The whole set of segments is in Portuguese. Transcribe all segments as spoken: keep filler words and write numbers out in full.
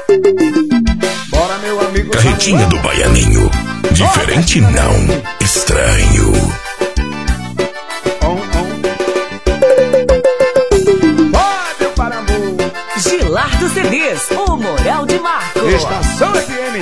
Bora, meu amigo. Carretinha do Baianinho. Diferente não, estranho. On, on. Pode para amor. Gilardo C Ds, o Moral de Marco. Estação F M.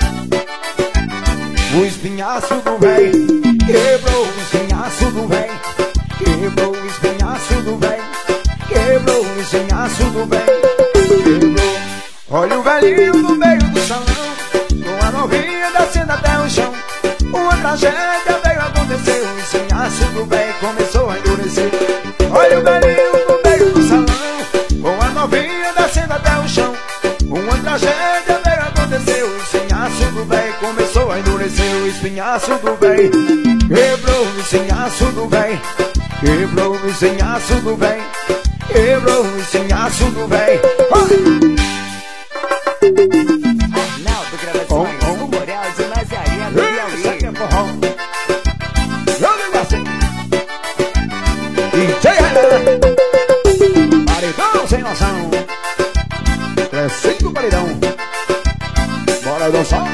O espinhaço do véi quebrou o espinhaço do véi. Quebrou o espinhaço do véi. Quebrou o espinhaço do véi. Quebrou. Olha o velhinho no meio do salão, com a novinha descendo até o chão. Uma tragédia veio acontecer. O espinhaço do véi começou a endurecer. Olha o velhinho no meio do salão, com a novinha descendo até o chão. Uma tragédia veio acontecer. O espinhaço do véi começou a endurecer. O espinhaço do véi quebrou o espinhaço do véi. Quebrou o espinhaço do véi. Quebrou o espinhaço do véi. Arnaldo Gravações, o Moral de Nazaré do Piauí. Isso aqui é forró. Eu digo assim. D J Renan, paredão sem noção. Crescendo o paredão. Bora dançar.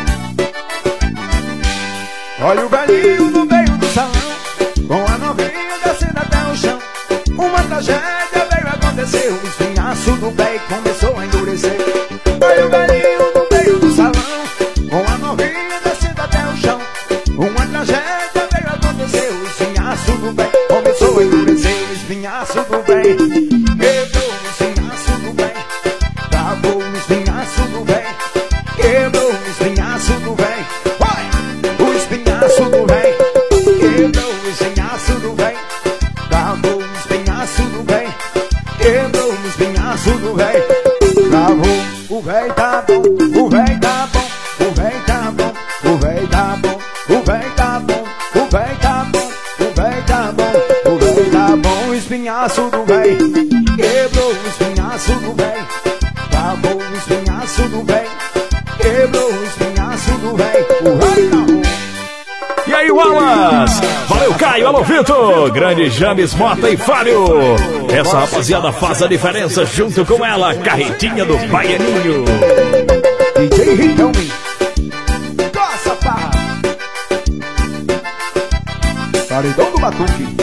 Olha o velhinho no meio do salão, com a novinha descendo até o chão. Uma tragédia veio acontecer. O espinhaço do véi começou a endurecer. Olha o velhinho no meio do salão, com a novinha descendo até o chão. Uma tragédia veio acontecer. O espinhaço do véi começou a endurecer. O espinhaço do véi quebrou o espinhaço do véi. Travou o espinhaço do véi. Quebrou o espinhaço do véi. O espinhaço do véi quebrou o espinhaço do véi. Travou o espinhaço do véi. Quebrou o espinhaço do véi. Travou. O véi tá bom, o véi tá bom, o véi tá bom, o véi tá bom, o véi tá bom, o véi tá bom, o véi tá bom, o véi tá bom. O espinhaço do véi quebrou o espinhaço do véi. Travou o espinhaço do véi. Quebrou o espinhaço do véi. O véi tá bom. E aí, Wallace? Valeu, Caio, alô, Vitor, grande James, Mota e Fábio. Essa rapaziada faz a diferença junto com ela, Carretinha do Baianinho. D J Riquelme, Coça Parra, paredão do Batuque.